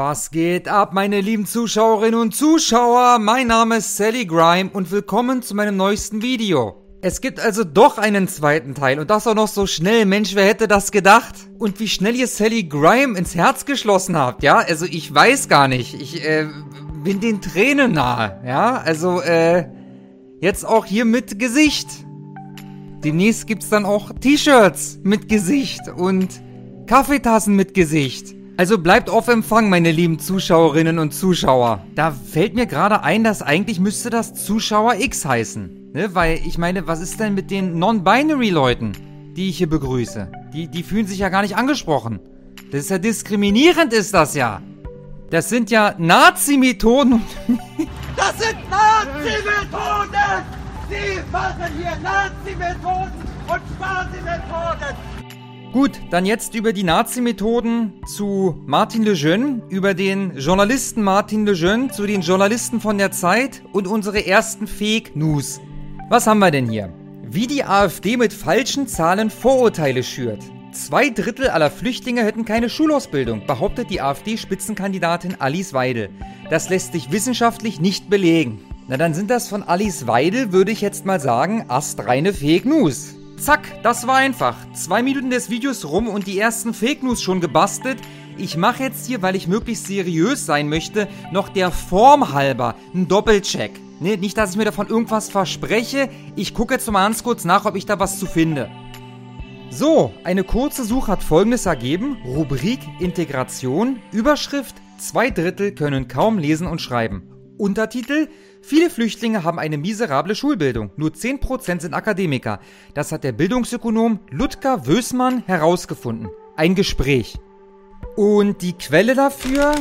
Was geht ab, meine lieben Zuschauerinnen und Zuschauer? Mein Name ist Sally Grime und willkommen zu meinem neuesten Video. Es gibt also doch einen zweiten Teil und das auch noch so schnell. Mensch, wer hätte das gedacht? Und wie schnell ihr Sally Grime ins Herz geschlossen habt, ja? Also ich weiß gar nicht. Ich bin den Tränen nahe, ja? Also jetzt auch hier mit Gesicht. Demnächst gibt's dann auch T-Shirts mit Gesicht und Kaffeetassen mit Gesicht. Also bleibt auf Empfang, meine lieben Zuschauerinnen und Zuschauer. Da fällt mir gerade ein, dass eigentlich müsste das Zuschauer X heißen. Ne? Weil, ich meine, was ist denn mit den Non-Binary-Leuten, die ich hier begrüße? Die fühlen sich ja gar nicht angesprochen. Das ist ja diskriminierend, ist das ja. Das sind ja Nazi-Methoden. Das sind Nazi-Methoden! Sie machen hier Nazi-Methoden und Stasi-Methoden! Gut, dann jetzt über die Nazi-Methoden zu Martin Lejeune, über den Journalisten Martin Lejeune, zu den Journalisten von der Zeit und unsere ersten Fake News. Was haben wir denn hier? Wie die AfD mit falschen Zahlen Vorurteile schürt. 2/3 aller Flüchtlinge hätten keine Schulausbildung, behauptet die AfD-Spitzenkandidatin Alice Weidel. Das lässt sich wissenschaftlich nicht belegen. Na, dann sind das von Alice Weidel, würde ich jetzt mal sagen, astreine Fake News. Zack, das war einfach. 2 Minuten des Videos rum und die ersten Fake News schon gebastelt. Ich mache jetzt hier, weil ich möglichst seriös sein möchte, noch der Form halber einen Doppelcheck. Ne, nicht, dass ich mir davon irgendwas verspreche. Ich gucke jetzt mal ganz kurz nach, ob ich da was zu finde. So, eine kurze Suche hat Folgendes ergeben. Rubrik Integration, Überschrift 2/3 können kaum lesen und schreiben. Untertitel: Viele Flüchtlinge haben eine miserable Schulbildung. Nur 10% sind Akademiker. Das hat der Bildungsökonom Ludger Wößmann herausgefunden. Ein Gespräch. Und die Quelle dafür?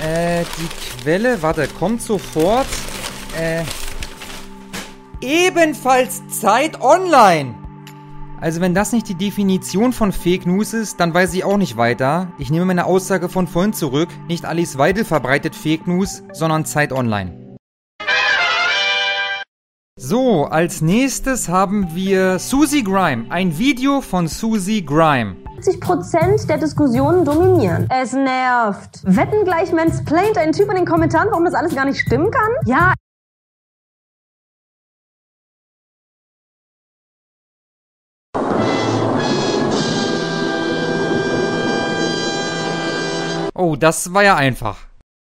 Kommt sofort. Ebenfalls Zeit Online. Also wenn das nicht die Definition von Fake News ist, dann weiß ich auch nicht weiter. Ich nehme meine Aussage von vorhin zurück. Nicht Alice Weidel verbreitet Fake News, sondern Zeit Online. So, als nächstes haben wir Susie Grime. Ein Video von Susie Grime. 70% der Diskussionen dominieren. Es nervt. Wetten gleich mansplaint ein Typ in den Kommentaren, warum das alles gar nicht stimmen kann? Ja. Oh, das war ja einfach.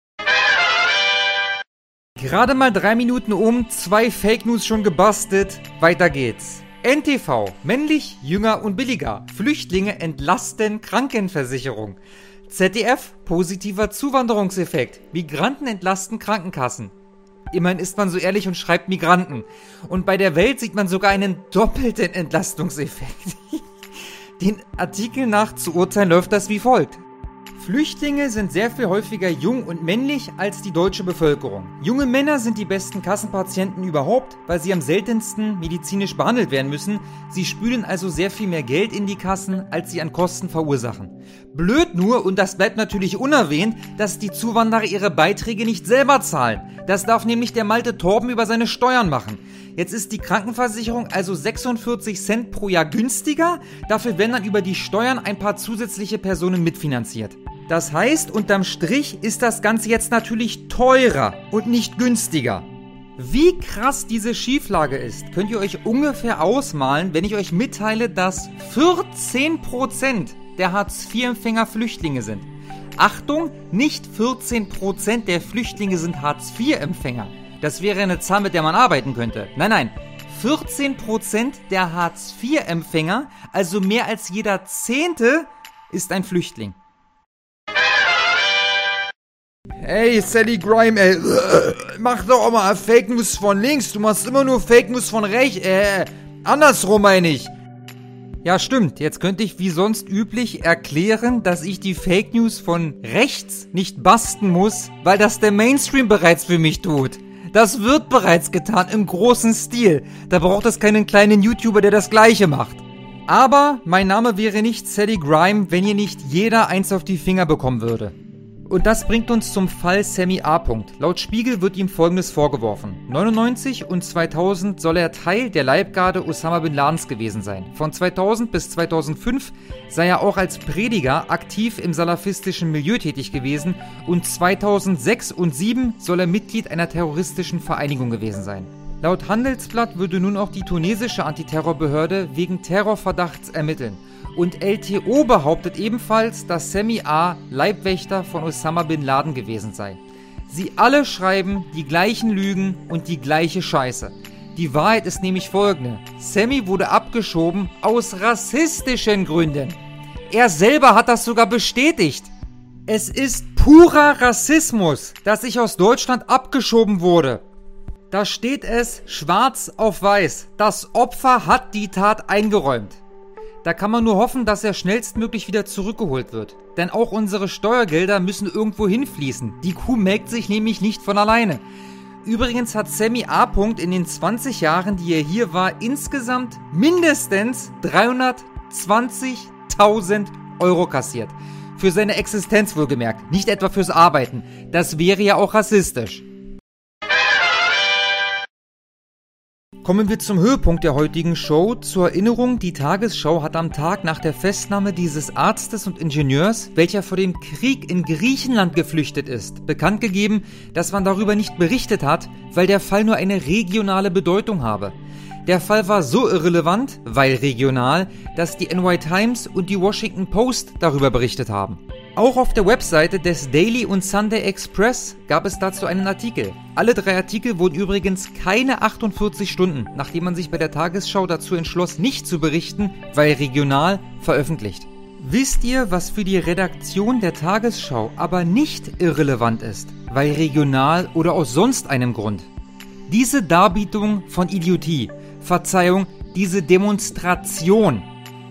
Gerade mal 3 Minuten um, 2 Fake News schon gebastelt. Weiter geht's. NTV, männlich, jünger und billiger. Flüchtlinge entlasten Krankenversicherung. ZDF, positiver Zuwanderungseffekt. Migranten entlasten Krankenkassen. Immerhin ist man so ehrlich und schreibt Migranten. Und bei der Welt sieht man sogar einen doppelten Entlastungseffekt. Den Artikel nach zu urteilen läuft das wie folgt. Flüchtlinge sind sehr viel häufiger jung und männlich als die deutsche Bevölkerung. Junge Männer sind die besten Kassenpatienten überhaupt, weil sie am seltensten medizinisch behandelt werden müssen. Sie spülen also sehr viel mehr Geld in die Kassen, als sie an Kosten verursachen. Blöd nur, und das bleibt natürlich unerwähnt, dass die Zuwanderer ihre Beiträge nicht selber zahlen. Das darf nämlich der Malte Torben über seine Steuern machen. Jetzt ist die Krankenversicherung also 46 Cent pro Jahr günstiger, dafür werden dann über die Steuern ein paar zusätzliche Personen mitfinanziert. Das heißt, unterm Strich ist das Ganze jetzt natürlich teurer und nicht günstiger. Wie krass diese Schieflage ist, könnt ihr euch ungefähr ausmalen, wenn ich euch mitteile, dass 14% der Hartz-IV-Empfänger Flüchtlinge sind. Achtung, nicht 14% der Flüchtlinge sind Hartz-IV-Empfänger. Das wäre eine Zahl, mit der man arbeiten könnte. Nein, 14% der Hartz-IV-Empfänger, also mehr als jeder 10., ist ein Flüchtling. Hey, Sally Grime, ey, mach doch auch mal Fake News von links, du machst immer nur Fake News von rechts, andersrum meine ich. Ja, stimmt, jetzt könnte ich wie sonst üblich erklären, dass ich die Fake News von rechts nicht basten muss, weil das der Mainstream bereits für mich tut. Das wird bereits getan, im großen Stil. Da braucht es keinen kleinen YouTuber, der das Gleiche macht. Aber mein Name wäre nicht Sally Grime, wenn ihr nicht jeder eins auf die Finger bekommen würde. Und das bringt uns zum Fall Sammy A. Laut Spiegel wird ihm Folgendes vorgeworfen. 1999 und 2000 soll er Teil der Leibgarde Osama Bin Ladens gewesen sein. Von 2000 bis 2005 sei er auch als Prediger aktiv im salafistischen Milieu tätig gewesen und 2006 und 2007 soll er Mitglied einer terroristischen Vereinigung gewesen sein. Laut Handelsblatt würde nun auch die tunesische Antiterrorbehörde wegen Terrorverdachts ermitteln. Und LTO behauptet ebenfalls, dass Sammy A. Leibwächter von Osama Bin Laden gewesen sei. Sie alle schreiben die gleichen Lügen und die gleiche Scheiße. Die Wahrheit ist nämlich folgende. Sammy wurde abgeschoben aus rassistischen Gründen. Er selber hat das sogar bestätigt. Es ist purer Rassismus, dass ich aus Deutschland abgeschoben wurde. Da steht es schwarz auf weiß. Das Opfer hat die Tat eingeräumt. Da kann man nur hoffen, dass er schnellstmöglich wieder zurückgeholt wird. Denn auch unsere Steuergelder müssen irgendwo hinfließen. Die Kuh melkt sich nämlich nicht von alleine. Übrigens hat Sammy A. in den 20 Jahren, die er hier war, insgesamt mindestens 320.000 Euro kassiert. Für seine Existenz wohlgemerkt, nicht etwa fürs Arbeiten. Das wäre ja auch rassistisch. Kommen wir zum Höhepunkt der heutigen Show. Zur Erinnerung, die Tagesschau hat am Tag nach der Festnahme dieses Arztes und Ingenieurs, welcher vor dem Krieg in Griechenland geflüchtet ist, bekannt gegeben, dass man darüber nicht berichtet hat, weil der Fall nur eine regionale Bedeutung habe. Der Fall war so irrelevant, weil regional, dass die NY Times und die Washington Post darüber berichtet haben. Auch auf der Webseite des Daily und Sunday Express gab es dazu einen Artikel. Alle 3 Artikel wurden übrigens keine 48 Stunden, nachdem man sich bei der Tagesschau dazu entschloss, nicht zu berichten, weil regional, veröffentlicht. Wisst ihr, was für die Redaktion der Tagesschau aber nicht irrelevant ist, weil regional oder aus sonst einem Grund? Diese Darbietung von Idiotie, Verzeihung, diese Demonstration.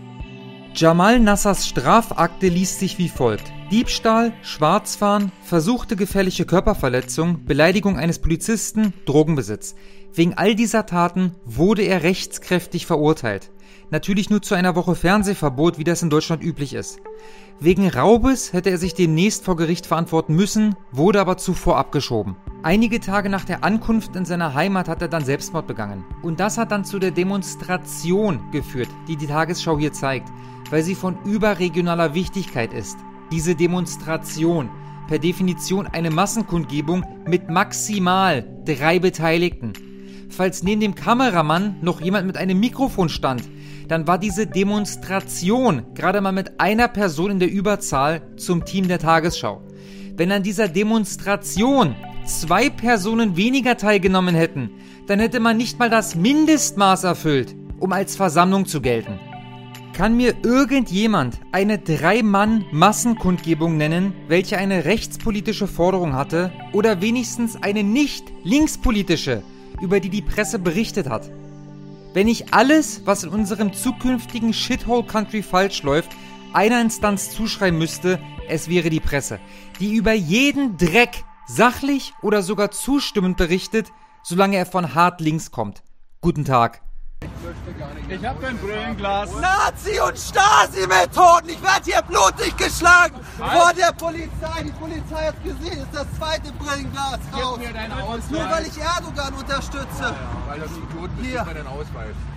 Jamal Nassers Strafakte liest sich wie folgt. Diebstahl, Schwarzfahren, versuchte gefährliche Körperverletzung, Beleidigung eines Polizisten, Drogenbesitz. Wegen all dieser Taten wurde er rechtskräftig verurteilt. Natürlich nur zu einer Woche Fernsehverbot, wie das in Deutschland üblich ist. Wegen Raubes hätte er sich demnächst vor Gericht verantworten müssen, wurde aber zuvor abgeschoben. Einige Tage nach der Ankunft in seiner Heimat hat er dann Selbstmord begangen. Und das hat dann zu der Demonstration geführt, die die Tagesschau hier zeigt, weil sie von überregionaler Wichtigkeit ist. Diese Demonstration, per Definition eine Massenkundgebung mit maximal 3 Beteiligten. Falls neben dem Kameramann noch jemand mit einem Mikrofon stand, dann war diese Demonstration gerade mal mit einer Person in der Überzahl zum Team der Tagesschau. Wenn an dieser Demonstration 2 Personen weniger teilgenommen hätten, dann hätte man nicht mal das Mindestmaß erfüllt, um als Versammlung zu gelten. Kann mir irgendjemand eine 3-Mann-Massenkundgebung nennen, welche eine rechtspolitische Forderung hatte oder wenigstens eine nicht linkspolitische, über die die Presse berichtet hat? Wenn ich alles, was in unserem zukünftigen Shithole-Country falsch läuft, einer Instanz zuschreiben müsste, es wäre die Presse, die über jeden Dreck sachlich oder sogar zustimmend berichtet, solange er von hart links kommt. Guten Tag. Ich hab kein Brillenglas. Nazi- und Stasi-Methoden! Ich werde hier blutig geschlagen vor der Polizei. Die Polizei hat gesehen, ist das 2. Brillenglas raus. Gib mir deinen Ausweis. Nur weil ich Erdogan unterstütze. Ja, weil das Idioten bist, gib mir deinen Ausweis.